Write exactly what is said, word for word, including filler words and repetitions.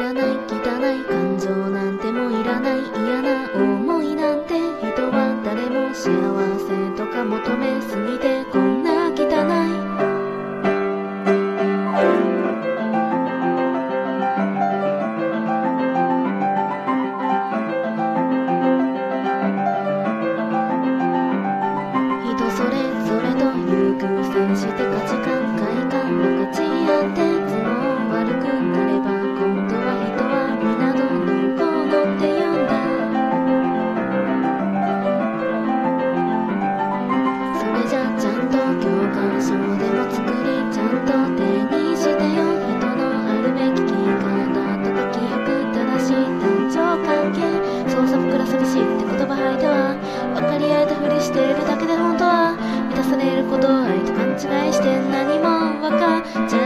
らない汚い感情なんてもいらない嫌な思いなんて人は誰も幸せとか求めすぎてこんな汚い人それぞれと優先して価値観快感分かち合って都合悪くなれば今度は人は皆どうのこうのって言うんだそれじゃちゃんと教科書でも作りちゃんと手にしてよ人のあるべき生き方とか記憶正しい単調関係操作膨ら寂しいって言葉吐いては分かり合えたふりしているだけで本当は満たされることを愛と勘違いして何も分かっちゃ